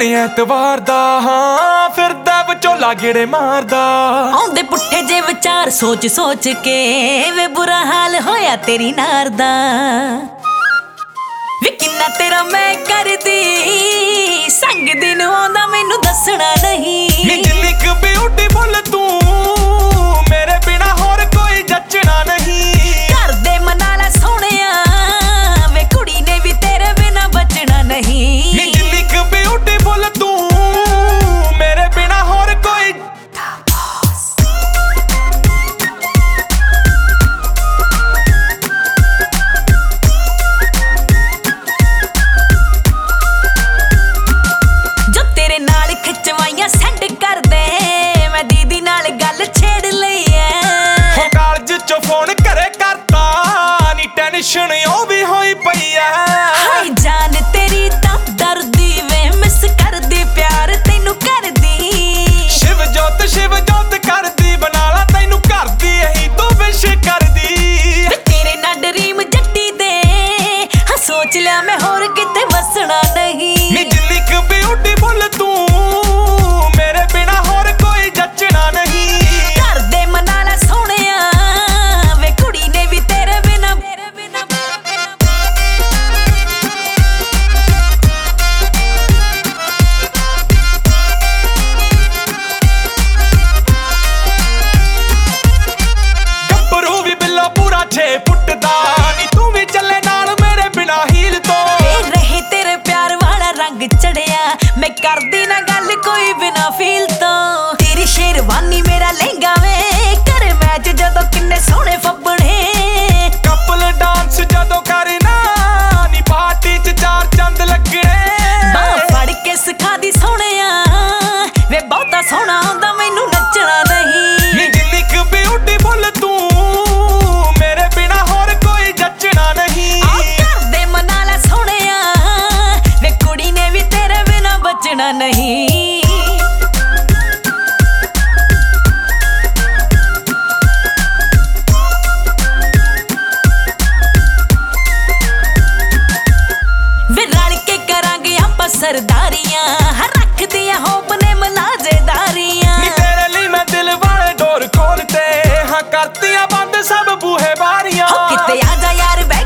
ਐਤਵਾਰ ਦਾ ਹਾਂ ਫਿਰਦਾ ਵਿਚੋਲਾ ਗੇੜੇ ਮਾਰਦਾ। ਆਉਂਦੇ ਪੁੱਠੇ ਜੇ ਵਿਚਾਰ ਸੋਚ ਸੋਚ ਕੇ ਵੇ ਬੁਰਾ ਹਾਲ ਹੋਇਆ ਤੇਰੀ ਨਾਰ ਦਾ। ਵੇ ਕਿੰਨਾ ਤੇਰਾ ਮੈਂ ਕਰਦੀ ਸੰਗ ਦਿਨ ਆਉਂਦਾ ਮੈਨੂੰ ਦੱਸਣਾ ਨਹੀਂ। ਨੀ ਜਿੰਨੀ ਕੁ ਬਿਊਟੀਫੁਲ ਤੂੰ ਮੇਰੇ ਬਿਨਾ ਹੋਰ ਕੋਈ ਜੱਚਣਾ ਨਹੀਂ। ਘਰ ਦੇ ਮਨਾ ਲੈ ਸੋਹਣਿਆ ਵੇ ਕੁੜੀ ਨੇ ਵੀ ਤੇਰੇ ਬਿਨਾ ਬਚਣਾ ਨਹੀਂ। ਨੀ ਜਿੰਨੀ ਕੁ ਬਿਊਟੀਫੁਲ ਤੂੰ ਮੇਰੇ ਬਿਨਾ ਹੋਰ ਕੋਈ ਜੋ ਤੇਰੇ ਨਾਲ ਖਿਚਵਾਈਆਂ ਸੈਂਡ ਕਰਦੇ ਮੈਂ ਦੀਦੀ ਨਾਲ ਗੱਲ ਛੇੜ ਲਈ ਐ। ਹੋ ਕਾਲਜ ਚੋਂ ਫੋਨ ਘਰੇ ਕਰਤਾ ਨੀ ਟੈਨਸ਼ਨ ਉਹ ਵੀ ਹੋਈ ਪਈ ਐ। ਹਾਏ ਜਾਨ ਤੇਰੀ ਤਾਂ ਡਰਦੀ ਵੇ ਮਿਸ ਕਰਦੀ ਪਿਆਰ ਤੈਨੂੰ ਕਰਦੀ। ਸ਼ਿਵ ਜੋਤ ਕਰਦੀ ਬਣਾ ਲਾ ਤੈਨੂੰ ਕਰਦੀ ਇਹੀ ਤੂੰ ਵਿਸ਼ ਕਰਦੀ। ਵੇ ਤੇਰੇ ਨਾਲ ਡਰੀਮ ਜੱਟੀ ਦੇ ਹਾਂ ਸੋਚ ਲਿਆ ਮੈਂ ਹੋਰ ਕਿਤੇ ਵਸਣਾ ਨਹੀਂ। ਨੀ ਜਿੰਨੀ ਕੁ ਬਿਊਟੀਫੁਲ ਤੂੰ ਮੇਰੇ ਬਿਨਾ ਹੋਰ ਕੋਈ ਜੱਚਣਾ ਨਹੀਂ। ਘਰ ਦੇ ਮਨਾ ਲੈ ਸੋਹਣਿਆ ਵੇ ਕੁੜੀ ਨੇ ਵੀ ਤੇਰੇ ਬਿਨਾ ਗੱਭਰੂ ਵੀ ਬਿੱਲੋ ਪੂਰਾ 6 ਫੁੱਟ ਦਾ ਨੀ ਤੂੰ ਵੀ ਚੱਲੇ ਨਾਲ ਮੇਰੇ ਬਿਨਾ ਹੀਲ ਤੋਂ। ਇਹ ਰਹੇ ਤੇਰੇ ਪਿਆਰ ਵਾਲਾ ਰੰਗ ਚੜਿਆ ਮੈਂ ਕਰਦੀ ਨਾ ਗੱਲ ਕੋਈ ਬਿਨਾ ਫੀਲ ਤੋਂ। ਤੇਰੀ ਸ਼ੇਰਵਾਨੀ ਮੇਰਾ ਲਹਿੰਗਾ ਵੇ ਕਰ ਮੈਚ ਜਦੋਂ ਕਿੰਨੇ ਸੋਹਣੇ ਫੱਬਣੇ। ਕਪਲ ਡਾਂਸ ਜਦੋਂ ਕਰਨਾ ਨੀ ਪਾਰਟੀ 'ਚ 4 ਚੰਦ ਲੱਗਣੇ। ਬਾਹ ਫੜ ਕੇ ਸਿਖਾ ਦੀ ਸੋਹਣਿਆ ਵੇ ਬਹੁਤਾ ਸੋਹਣਾ ਆਉਂਦਾ ਮੈਨੂੰ ਨੱਚਣਾ ਨਹੀਂ। ਨੀ ਜਿੰਨੀ ਕੁ ਬਿਊਟੀਫੁਲ ਤੂੰ ਮੇਰੇ ਬਿਨਾ ਹੋਰ ਕੋਈ ਜੱਚਣਾ ਨਹੀਂ। ਆ ਘਰ ਦੇ ਮਨਾ ਲੈ ਸੋਹਣਿਆ ਵੇ ਕੁੜੀ ਨੇ ਵੀ ਤੇਰੇ ਬਿਨਾ ਬਚਣਾ ਨਹੀਂ। ਵੇ ਰਲ ਕੇ ਕਰਾਂਗੇ ਆਪਾਂ ਸਰਦਾਰੀਆਂ ਰੱਖਦੀਆਂ ਹੋਪ ਨੇ ਮਲਾਜੇਦਾਰੀਆਂ। ਨੀ ਤੇਰੇ ਲਈ ਮੈਂ ਦਿਲ ਵਾਲੇ ਡੋਰ ਖੋਲਤੇ ਹਾਂ ਕਰਤੀਆਂ ਬੰਦ ਸਭ ਬੂਹੇ ਬਾਰੀਆਂ। ਹੋ ਕਿਤੇ ਆ ਜਾ ਯਾਰ ਬਹਿ